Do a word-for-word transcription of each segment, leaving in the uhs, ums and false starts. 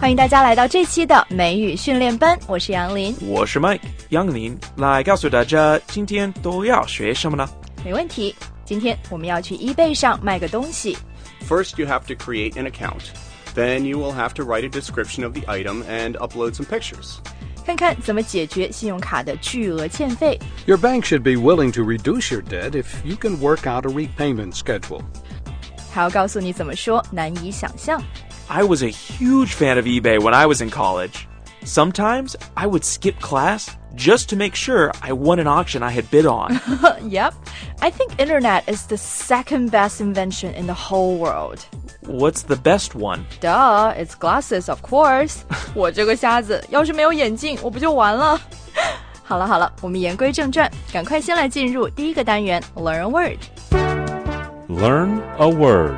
欢迎大家来到这期的美语训练班，我是杨林， 我是 Mike。杨林来告诉大家今天都要学什么呢？ 没问题，今天我们要去 eBay 上卖个东西。 First, you have to create an account. Then you will have to write a description of the item and upload some pictures. 看看怎么解决信用卡的巨额欠费。 Your bank should be willing to reduce your debt if you can work out a repayment schedule. 还要告诉你怎么说难以想象。 I was a huge fan of eBay when I was in college. Sometimes I would skip class just to make sure I won an auction I had bid on. Yep, I think internet is the second best invention in the whole world. What's the best one? Duh, it's glasses, of course. 我这个瞎子，要是没有眼镜，我不就完了？好了好了，我们言归正传，赶快先来进入第一个单元 Learn a word. Learn a word.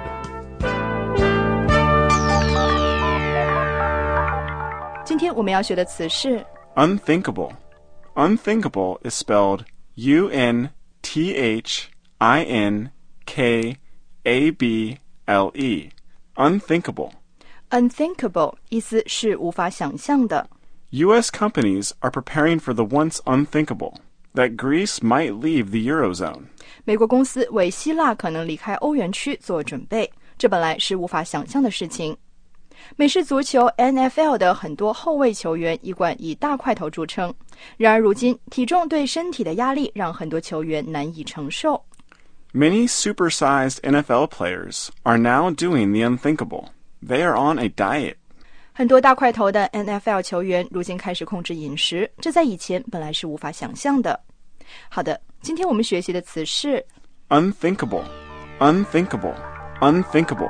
今天我们要学的词是 Unthinkable. Unthinkable is spelled U N T H I N K A B L E. Unthinkable. Unthinkable 意思是无法想象的。 U S companies are preparing for the once unthinkable, that Greece might leave the Eurozone. 美国公司为希腊可能离开欧元区做准备，这本来是无法想象的事情。美式足球 N F L 的很多后卫球员一贯以大块头著称，然而如今体重对身体的压力让很多球员难以承受。 Many supersized N F L players are now doing the unthinkable. They are on a diet. 很多大块头的 N F L 球员如今开始控制饮食，这在以前本来是无法想象的。好的，今天我们学习的词是 Unthinkable. Unthinkable. Unthinkable.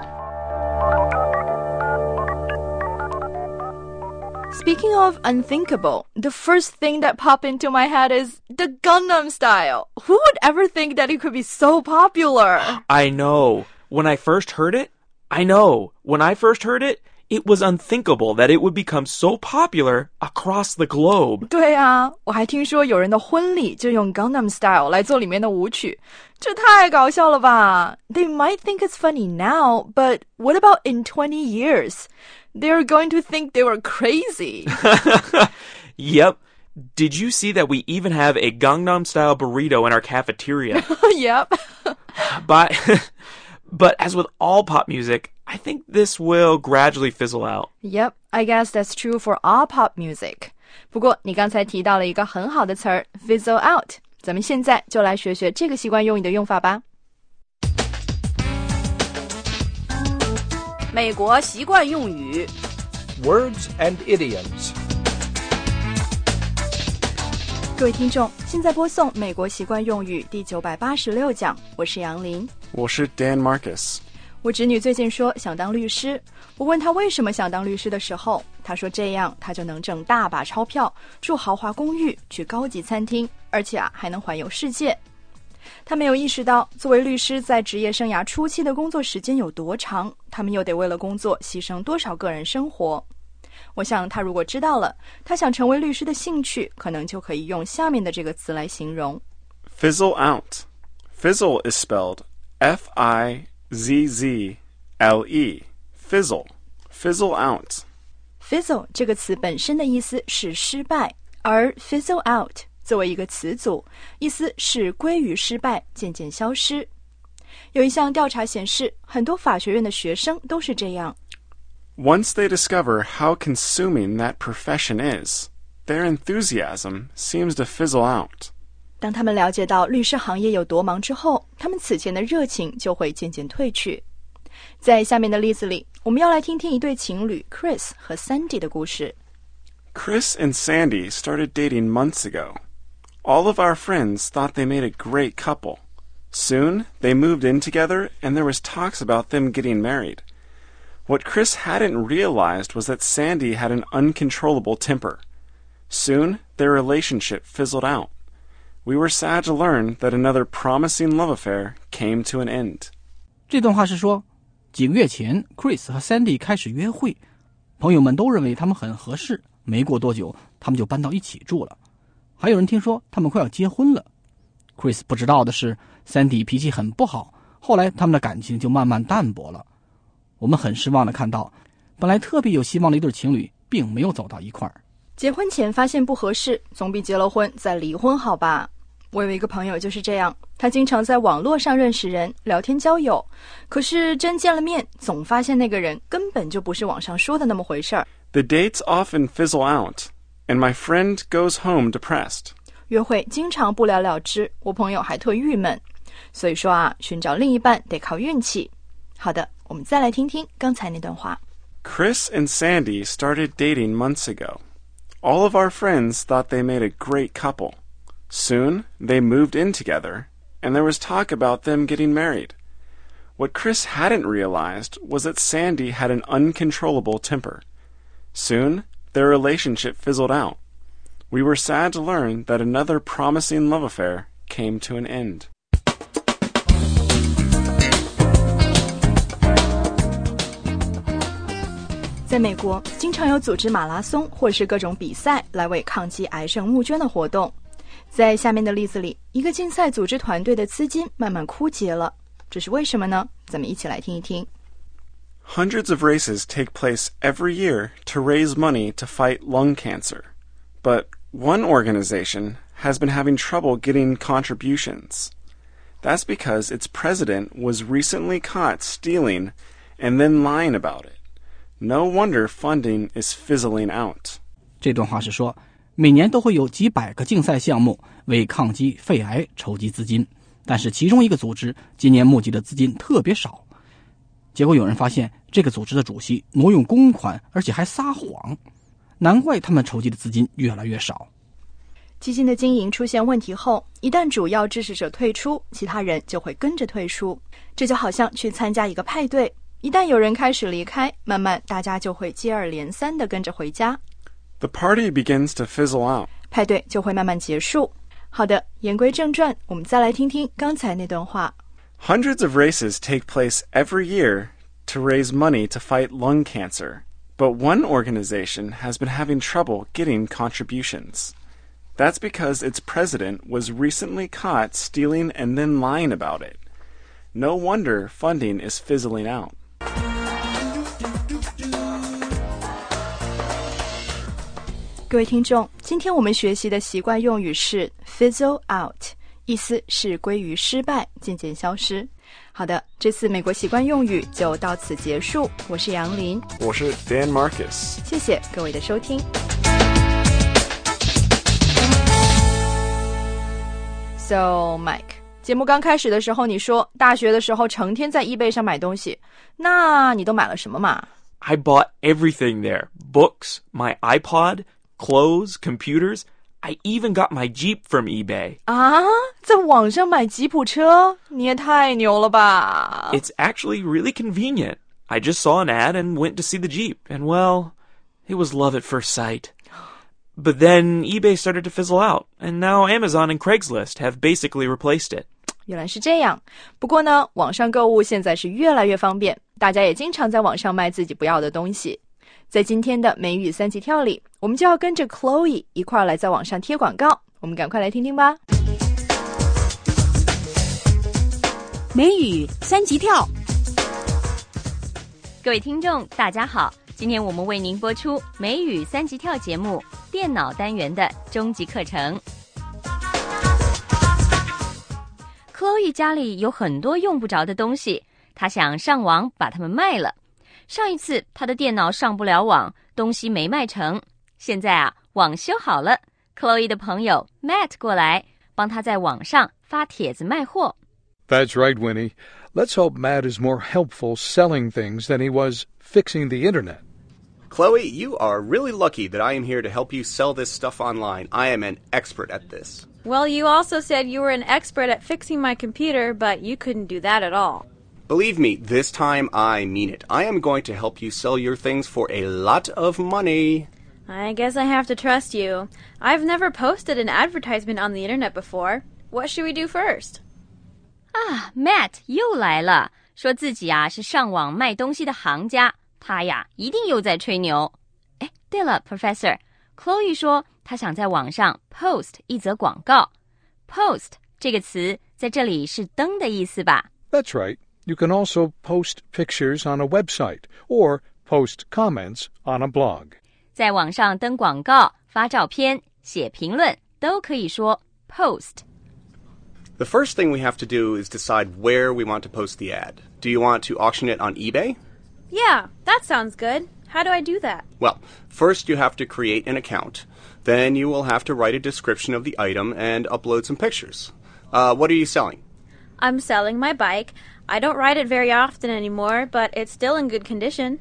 Speaking of unthinkable, the first thing that popped into my head is the Gangnam Style. Who would ever think that it could be so popular? I know. When I first heard it, I know. When I first heard it, it was unthinkable that it would become so popular across the globe. 对啊，我还听说有人的婚礼就用 Gangnam Style 来做里面的舞曲，这太搞笑了吧？ They might think it's funny now, but what about in twenty years? They're going to think they were crazy. Yep. Did you see that we even have a Gangnam Style burrito in our cafeteria? Yep. But, but as with all pop music, I think this will gradually fizzle out. Yep, I guess that's true for all pop music. 不过你刚才提到了一个很好的词儿 fizzle out. 咱们现在就来学学这个习惯用语的用法吧。 美国习惯用语 Words and idioms. 各位听众，现在播送美国习惯用语第九百八十六讲，我是杨林。 我是 Dan Marcus. 我侄女最近说想当律师，我问她为什么想当律师的时候，她说这样她就能挣大把钞票，住豪华公寓，去高级餐厅，而且啊还能环游世界。他没有意识到作为律师在职业生涯初期的工作时间有多长，他们又得为了工作牺牲多少个人生活。我想他如果知道了他想成为律师的兴趣，可能就可以用下面的这个词来形容。 Fizzle out. Fizzle is spelled F I Z Z L E. Fizzle. Fizzle out. Fizzle 这个词本身的意思是失败，而 fizzle out作为一个词组，意思是归于失败，渐渐消失。有一项调查显示，很多法学院的学生都是这样。 Once they discover how consuming that profession is, their enthusiasm seems to fizzle out. 当他们了解到律师行业有多忙之后，他们此前的热情就会渐渐褪去。在下面的例子里，我们要来听听一对情侣 Chris 和 Sandy 的故事。 Chris and Sandy started dating months ago. All of our friends thought they made a great couple. Soon, they moved in together, and there was talks about them getting married. What Chris hadn't realized was that Sandy had an uncontrollable temper. Soon, their relationship fizzled out. We were sad to learn that another promising love affair came to an end. 这段话是说，几个月前 Chris 和 Sandy 开始约会，朋友们都认为他们很合适，没过多久他们就搬到一起住了。还有人听说他们快要结婚了。 Chris 不知道的是 Sandy 脾气很不好，后来他们的感情就慢慢淡薄了。我们很失望地看到本来特别有希望的一对情侣并没有走到一块儿。 结婚前发现不合适，总比结了婚再离婚好吧。我有一个朋友就是这样，他经常在网络上认识人，聊天交友，可是真见了面，总发现那个人根本就不是网上说的那么回事儿。 The dates often fizzle out, and my friend goes home depressed. 约会经常不了了之，我朋友还特郁闷。所以说啊，寻找另一半得靠运气。好的，我们再来听听刚才那段话。 Chris and Sandy started dating months ago. All of our friends thought they made a great couple. Soon, they moved in together, and there was talk about them getting married. What Chris hadn't realized was that Sandy had an uncontrollable temper. Soon, their relationship fizzled out. We were sad to learn that another promising love affair came to an end. 在美国，经常有组织马拉松或是各种比赛来为抗击癌症募捐的活动。在下面的例子里，一个竞赛组织团队的资金慢慢枯竭了，这是为什么呢？咱们一起来听一听。 Hundreds of races take place every year to raise money to fight lung cancer. But one organization has been having trouble getting contributions. That's because its president was recently caught stealing and then lying about it. No wonder funding is fizzling out. 这段话是说，每年都会有几百个竞赛项目为抗击肺癌筹集资金，但是其中一个组织今年募集的资金特别少。结果有人发现，这个组织的主席挪用公款，而且还撒谎，难怪他们筹集的资金越来越少。 基金的经营出现问题后，一旦主要支持者退出，其他人就会跟着退出。这就好像去参加一个派对，一旦有人开始离开，慢慢大家就会接二连三地跟着回家。 The party begins to fizzle out. 派对就会慢慢结束。好的，言归正传，我们再来听听刚才那段话。 Hundreds of races take place every year to raise money to fight lung cancer. But one organization has been having trouble getting contributions. That's because its president was recently caught stealing and then lying about it. No wonder funding is fizzling out. 各位听众，今天我们学习的习惯用语是 fizzle out， 意思是归于失败，渐渐消失。好的，这次美国习惯用语就到此结束。我是杨林， 我是 Dan Marcus。 谢谢各位的收听。So, Mike， 节目刚开始的时候你说大学的时候成天在 eBay 上买东西，那你都买了什么嘛？ I bought everything there. Books, my iPod, clothes, computers. I even got my Jeep from eBay. 啊，在网上买吉普车？你也太牛了吧！ It's actually really convenient. I just saw an ad and went to see the Jeep, and well, it was love at first sight. But then eBay started to fizzle out, and now Amazon and Craigslist have basically replaced it. 原来是这样。不过呢，网上购物现在是越来越方便，大家也经常在网上卖自己不要的东西。在今天的美语三级跳里，我们就要跟着 Chloe 一块儿来在网上贴广告，我们赶快来听听吧。 美语三级跳， 各位听众大家好，今天我们为您播出美语三级跳节目电脑单元的终极课程。Chloe 家里有很多用不着的东西，她想上网把它们卖了。上一次她的电脑上不了网，东西没卖成。现在啊，网修好了， Chloe 的朋友 Matt 过来帮她在网上发帖子卖货。 That's right, Winnie. Let's hope Matt is more helpful selling things than he was fixing the internet. Chloe, you are really lucky that I am here to help you sell this stuff online. I am an expert at this. Well, you also said you were an expert at fixing my computer, but you couldn't do that at all. Believe me, this time I mean it. I am going to help you sell your things for a lot of money. I guess I have to trust you. I've never posted an advertisement on the internet before. What should we do first? 啊 Matt 又来了，说自己啊是上网卖东西的行家，他呀一定又在吹牛。哎，对了 Professor， Chloe 说她想在网上 post 一则广告。 Post 这个词在这里是登的意思吧？ That's right. You can also post pictures on a website or post comments on a blog. 在网上登广告、发照片、写评论都可以说 post。The first thing we have to do is decide where we want to post the ad. Do you want to auction it on eBay? Yeah, that sounds good. How do I do that? Well, first you have to create an account. Then you will have to write a description of the item and upload some pictures. Uh, what are you selling? I'm selling my bike. I don't ride it very often anymore, but it's still in good condition.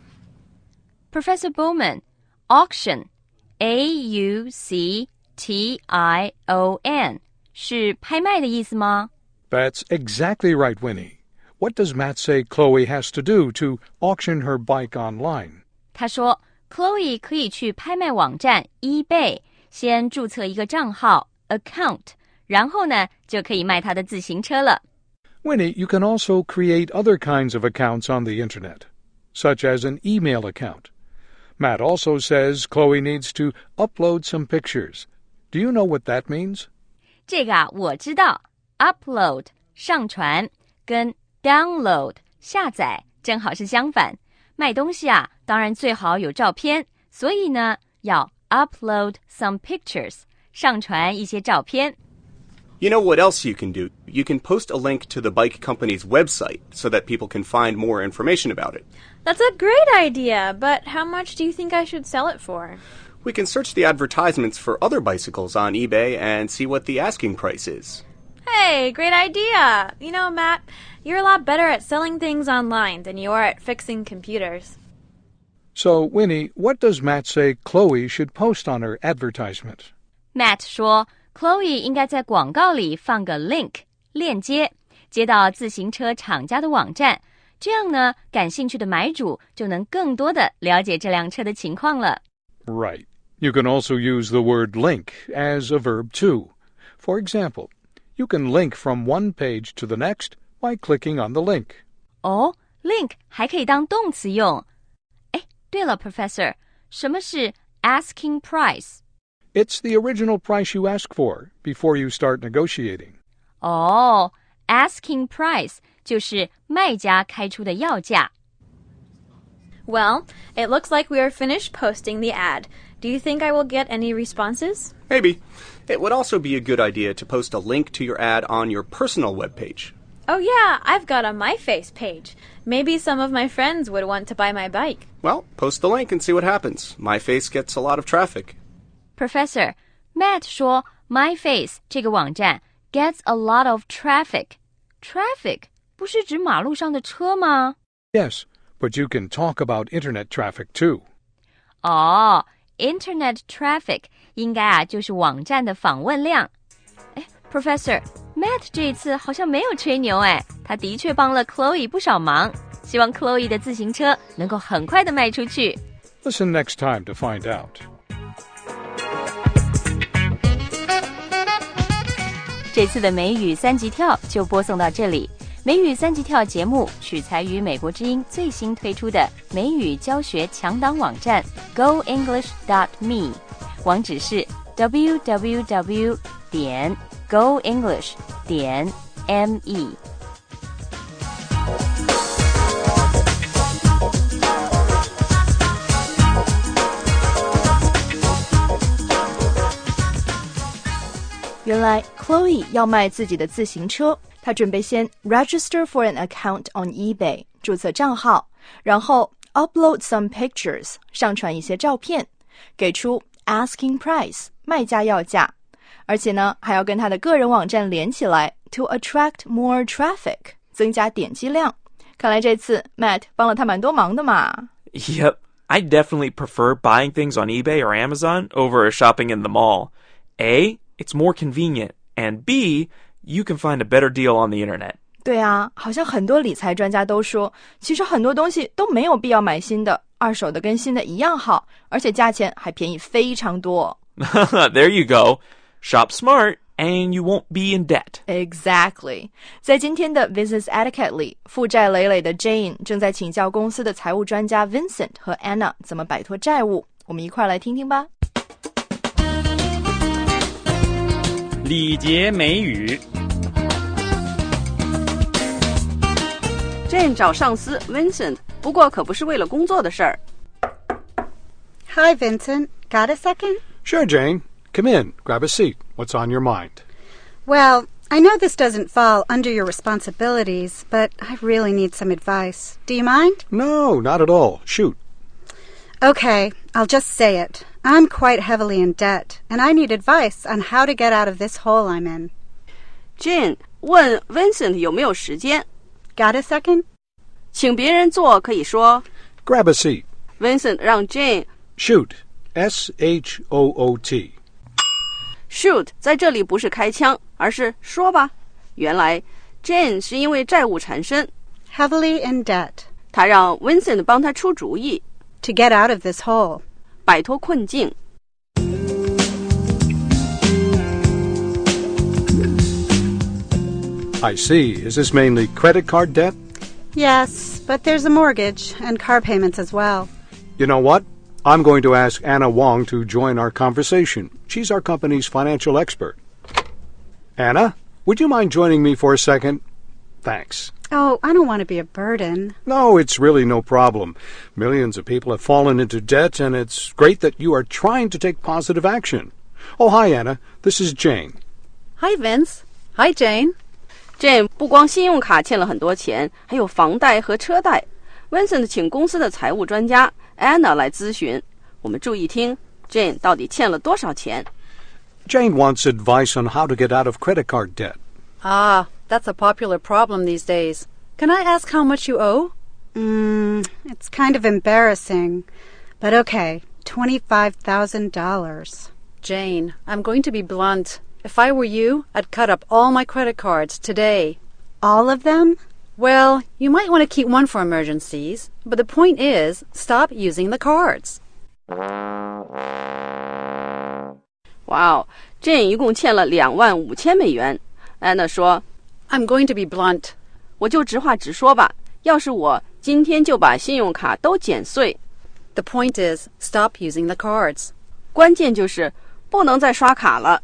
Professor Bowman, auction, A U C T I O N, 是拍卖的意思吗？ That's exactly right, Winnie. What does Matt say Chloe has to do to auction her bike online? 他说 Chloe 可以去拍卖网站 eBay 先注册一个账号 account， 然后呢就可以卖她的自行车了。 Winnie, you can also create other kinds of accounts on the internet, such as an email account. Matt also says Chloe needs to upload some pictures. Do you know what that means? 这个啊我知道 upload 上传跟 download 下载正好是相反。卖东西啊当然最好有照片，所以呢要 upload some pictures 上传一些照片。 You know what else you can do? You can post a link to the bike company's website so that people can find more information about it. That's a great idea, but how much do you think I should sell it for? We can search the advertisements for other bicycles on eBay and see what the asking price is. Hey, great idea! You know, Matt, you're a lot better at selling things online than you are at fixing computers. So, Winnie, what does Matt say Chloe should post on her advertisement? Matt 说 Chloe 应该在广告里放个 link 链接，接到自行车厂家的网站，这样呢，感兴趣的买主就能更多的了解这辆车的情况了。 Right. You can also use the word link as a verb too. For example, you can link from one page to the next by clicking on the link. 哦 link 还可以当动词用。哎，对了 Professor， 什么是 asking price? It's the original price you ask for before you start negotiating. 哦 asking price 就是卖家开出的要价。 Well, it looks like we are finished posting the ad. Do you think I will get any responses? Maybe. It would also be a good idea to post a link to your ad on your personal webpage. Oh yeah, I've got a MyFace page. Maybe some of my friends would want to buy my bike. Well, post the link and see what happens. MyFace gets a lot of traffic. Professor, Matt 说 MyFace 这个网站 gets a lot of traffic. Traffic 不是指马路上的车吗？ Yes, but you can talk about internet traffic too. 哦 Internet traffic 应该啊就是网站的访问量。哎 Professor, Matt 这一次好像没有吹牛哎，他的确帮了 Chloe 不少忙，希望 Chloe 的自行车能够很快的卖出去。 Listen next time to find out. 这次的美语三级跳就播送到这里。美语三级跳节目取材于美国之音最新推出的美语教学强档网站 go english dot me， 网址是 double-u double-u double-u 点 go english 点 me。 原来 Chloe 要卖自己的自行车，她准备先 register for an account on eBay 注册账号，然后 upload some pictures 上传一些照片，给出 asking price 卖家要价，而且呢还要跟她的个人网站连起来 to attract more traffic 增加点击量。看来这次 Matt 帮了她蛮多忙的嘛。 Yep, I definitely prefer buying things on eBay or Amazon over shopping in the mall. A, it's more convenient, and B, you can find a better deal on the internet. 对啊，好像很多理财专家都说，其实很多东西都没有必要买新的，二手的跟新的一样好，而且价钱还便宜非常多。 There you go. Shop smart, and you won't be in debt. Exactly. 在今天的 Business Etiquette 里，负债累累的 Jane 正在请教公司的财务专家 Vincent 和 Anna 怎么摆脱债务。我们一块来听听吧。 礼节美语。 Jane 找上司 Vincent 不过可不是为了工作的事儿。 Hi, Vincent. Got a second? Sure, Jane. Come in. Grab a seat. What's on your mind? Well, I know this doesn't fall under your responsibilities, but I really need some advice. Do you mind? No, not at all. Shoot. Okay, I'll just say it. I'm quite heavily in debt, and I need advice on how to get out of this hole I'm in. Jane 问 Vincent 有没有时间。 Got a second? 请别人做可以说 Grab a seat. Vincent 让 Jane Shoot. S H O O T. Shoot 在这里不是开枪，而是说吧。原来 Jane 是因为债务缠身 Heavily in debt. 她让 Vincent 帮她出主意 To get out of this hole. 摆脱困境。 I see. Is this mainly credit card debt? Yes, but there's a mortgage and car payments as well. You know what? I'm going to ask Anna Wong to join our conversation. She's our company's financial expert. Anna, would you mind joining me for a second? Thanks. Oh, I don't want to be a burden. No, it's really no problem. Millions of people have fallen into debt, and it's great that you are trying to take positive action. Oh, hi, Anna. This is Jane. Hi, Vince. Hi, Jane. Jane 不光信用卡欠了很多钱，还有房贷和车贷。Vincent 请公司的财务专家 Anna 来咨询。我们注意听 Jane 到底欠了多少钱。 Jane wants advice on how to get out of credit card debt. Ah, that's a popular problem these days. Can I ask how much you owe? Mm, it's kind of embarrassing. But okay, twenty-five thousand dollars. Jane, I'm going to be blunt. If I were you, I'd cut up all my credit cards today. All of them? Well, you might want to keep one for emergencies, but the point is, stop using the cards. Wow, Jane 一共欠了两万五千美元。Anna 说 I'm going to be blunt. 我就直话直说吧，要是我今天就把信用卡都剪碎。 The point is, stop using the cards. 关键就是不能再刷卡了。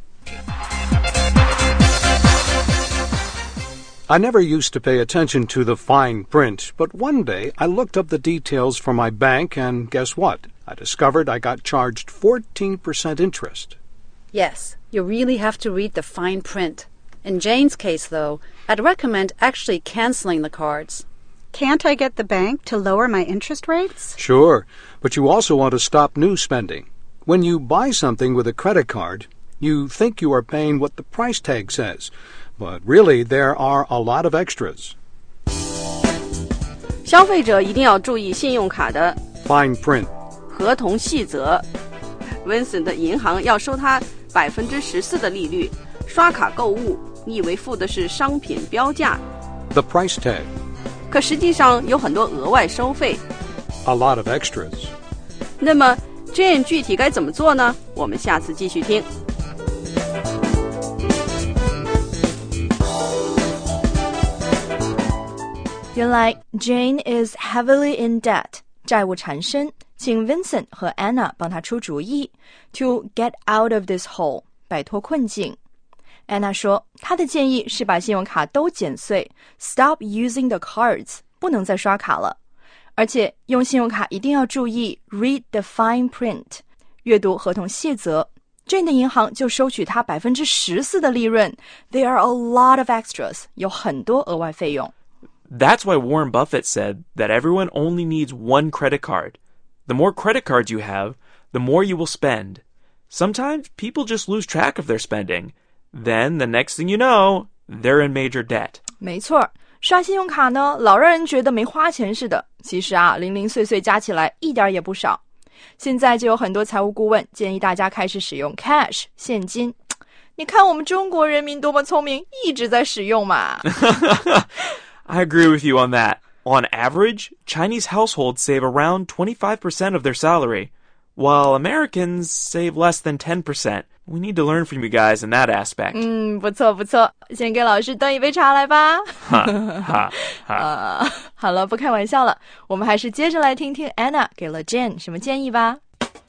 I never used to pay attention to the fine print, but one day I looked up the details for my bank, and guess what? I discovered I got charged fourteen percent interest. Yes, you really have to read the fine print. In Jane's case, though, I'd recommend actually canceling the cards. Can't I get the bank to lower my interest rates? Sure, but you also want to stop new spending. When you buy something with a credit card, you think you are paying what the price tag says, but really there are a lot of extras. 消费者一定要注意信用卡的 Fine print. 合同细则。Vincent 的银行要收他百分之十四的利率，刷卡购物，你以为付的是商品标价 The price tag. 可实际上有很多额外收费。 A lot of extras. 那么 Jane 具体该怎么做呢？我们下次继续听。 原来 Jane is heavily in debt， 债务缠身，请 Vincent 和 Anna 帮他出主意 to get out of this hole， 摆脱困境。Anna 说她的建议是把信用卡都剪碎 ，stop using the cards， 不能再刷卡了。而且用信用卡一定要注意 read the fine print， 阅读合同细则。Jane 的银行就收取她百分之十四的利润 ，There are a lot of extras， 有很多额外费用。 That's why Warren Buffett said that everyone only needs one credit card. The more credit cards you have, the more you will spend. Sometimes people just lose track of their spending. Then the next thing you know, they're in major debt. 没错，刷信用卡呢，老让人觉得没花钱似的。其实啊，零零碎碎加起来一点也不少。现在就有很多财务顾问建议大家开始使用 cash 现金。你看我们中国人民多么聪明，一直在使用嘛。 I agree with you on that. On average, Chinese households save around twenty-five percent of their salary, while Americans save less than ten percent. We need to learn from you guys in that aspect. 嗯，不错不错，先给老师端一杯茶来吧。 哈哈哈。 呃，好了，不开玩笑了，我们还是接着来听听 Anna 给了 Jane 什么建议吧。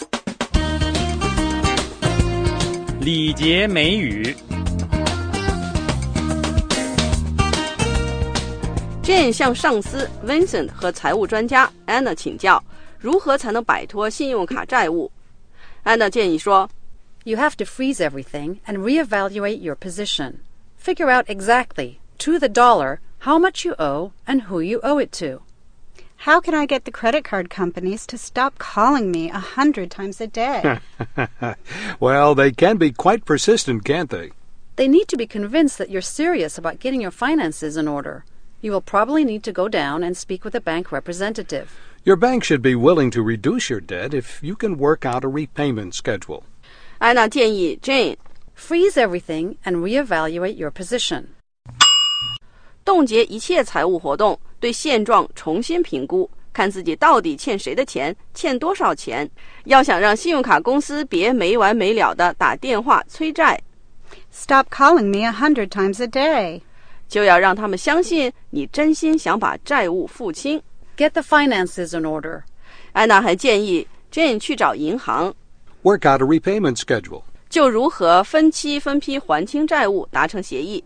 礼节美语。 Jane 向上司 Vincent 和财务专家 Anna 请教，如何才能摆脱信用卡债务。Anna 建议说 You have to freeze everything and reevaluate your position. Figure out exactly, to the dollar, how much you owe and who you owe it to. How can I get the credit card companies to stop calling me a hundred times a day? Well, they can be quite persistent, can't they? They need to be convinced that you're serious about getting your finances in order. You will probably need to go down and speak with a bank representative. Your bank should be willing to reduce your debt if you can work out a repayment schedule. 安娜建议 Jane Freeze everything and reevaluate your position. 冻结一切财务活动，对现状重新评估，看自己到底欠谁的钱，欠多少钱。要想让信用卡公司别没完没了的打电话催债 Stop calling me a hundred times a day. 就要让他们相信你真心想把债务付清。 Get the finances in order. 安娜还建议 Jane 去找银行 Work out a repayment schedule. 就如何分期分批还清债务达成协议。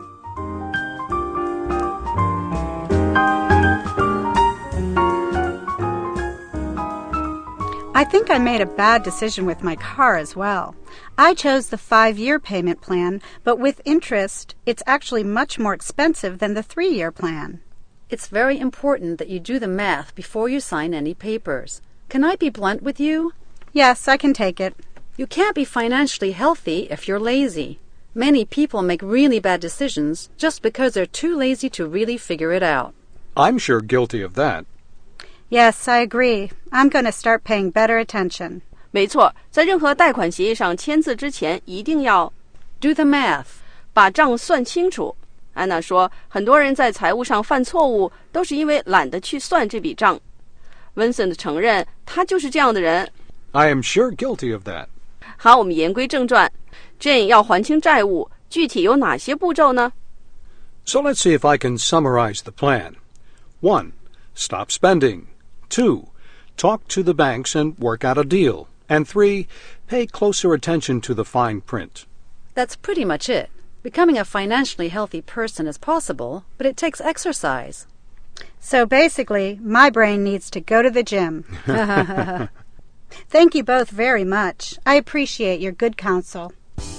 I think I made a bad decision with my car as well. I chose the five-year payment plan, but with interest, it's actually much more expensive than the three-year plan. It's very important that you do the math before you sign any papers. Can I be blunt with you? Yes, I can take it. You can't be financially healthy if you're lazy. Many people make really bad decisions just because they're too lazy to really figure it out. I'm sure guilty of that. Yes, I agree. I'm going to start paying better attention. 没错，在任何贷款协议上签字之前，一定要 do the math， 把账算清楚。安娜说，很多人在财务上犯错误，都是因为懒得去算这笔账。Vincent 承认，他就是这样的人。 I am sure guilty of that. 好，我们言归正传。Jane 要还清债务，具体有哪些步骤呢？ So let's see if I can summarize the plan. One, stop spending. Two, talk to the banks and work out a deal. And three, pay closer attention to the fine print. That's pretty much it. Becoming a financially healthy person is possible, but it takes exercise. So basically, my brain needs to go to the gym. Thank you both very much. I appreciate your good counsel.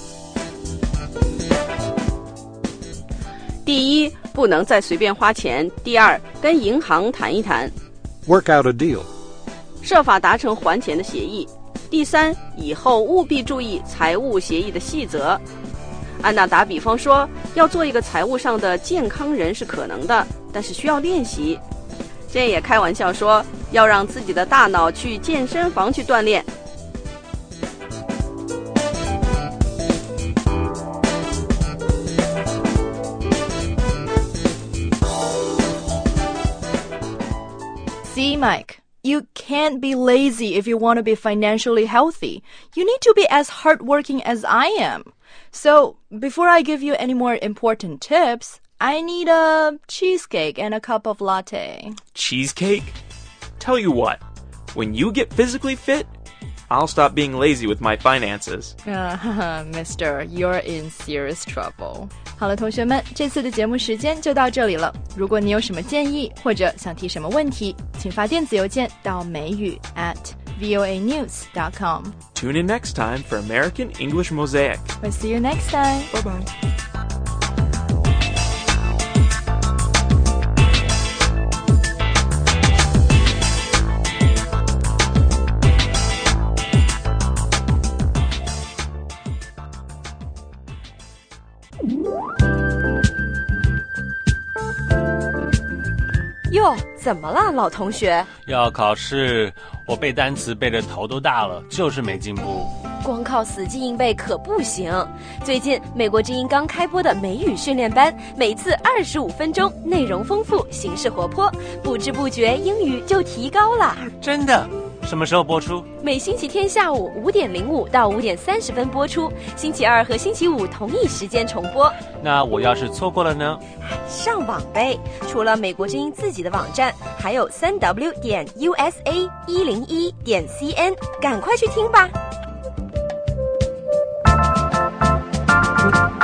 第一，不能再随便花钱。第二，跟银行谈一谈。 Work out a deal. 设法达成还钱的协议。第三，以后务必注意财务协议的细则。安娜打比方说，要做一个财务上的健康人是可能的，但是需要练习。Jane也开玩笑说，要让自己的大脑去健身房去锻炼。 See, Mike, you can't be lazy if you want to be financially healthy. You need to be as hardworking as I am. So, before I give you any more important tips, I need a cheesecake and a cup of latte. Cheesecake? Tell you what, when you get physically fit, I'll stop being lazy with my finances. Uh, Mister, you're in serious trouble. 好了，同学们，这次的节目时间就到这里了。如果你有什么建议或者想提什么问题，请发电子邮件到美语 at voa news dot com. Tune in next time for American English Mosaic. We'll see you next time. Bye-bye. .哟，怎么了，老同学？ 要考试，我背单词背得头都大了，就是没进步。 光靠死记硬背可不行。最近美国之音刚开播的美语训练班，每次二十五分钟，内容丰富，形式活泼，不知不觉英语就提高了。 真的？什么时候播出？ 每星期天下午五点零五到五点三十分播出，星期二和星期五同一时间重播。 那我要是错过了呢？ 上网呗，除了美国之音自己的网站，还有三 w 点 u s a 一零一点 c n， 赶快去听吧。